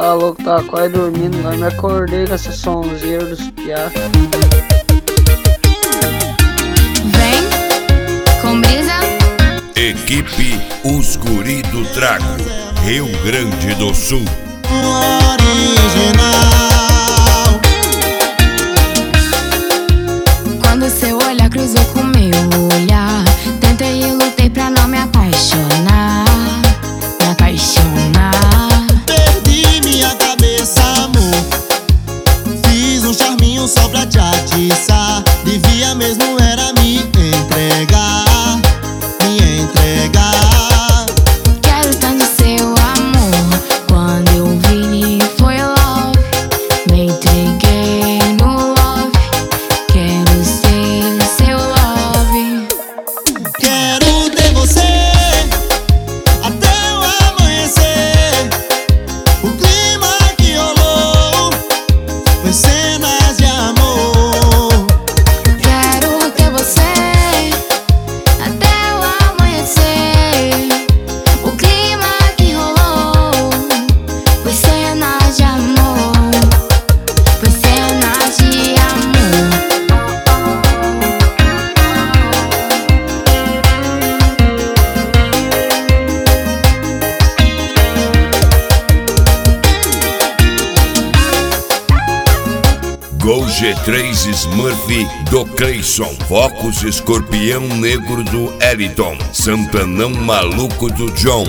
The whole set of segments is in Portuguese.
Tá louco, tava quase dormindo, mas me acordei com essa sonzeira dos piá. Vem com brisa. Equipe Os Guri do Trago, Rio Grande do Sul. Original. Quando seu olhar cruzou com meu olhar, tentei e lutei pra não me apaixonar. Me apaixonar. Perdi minha cabeça, amor. Fiz um charminho só pra te atiçar. Devia mesmo era me entregar. Me entregar. Quero tanto seu amor. Quando eu vi foi love. Me entreguei no love. Quero ser seu love. Quero ter você até o amanhecer. O clima que rolou foi cenas de amor. Quero ter você até o amanhecer. O clima que rolou foi cenas de amor. Foi cenas de amor. Gol G3 Smurf do Cleison, Focus Escorpião Negro do Eliton, Santanão Maluco do John.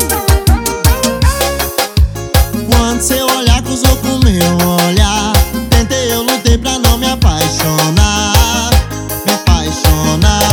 Quando seu olhar cruzou com meu olhar, tentei, eu lutei pra não me apaixonar. Me apaixonar.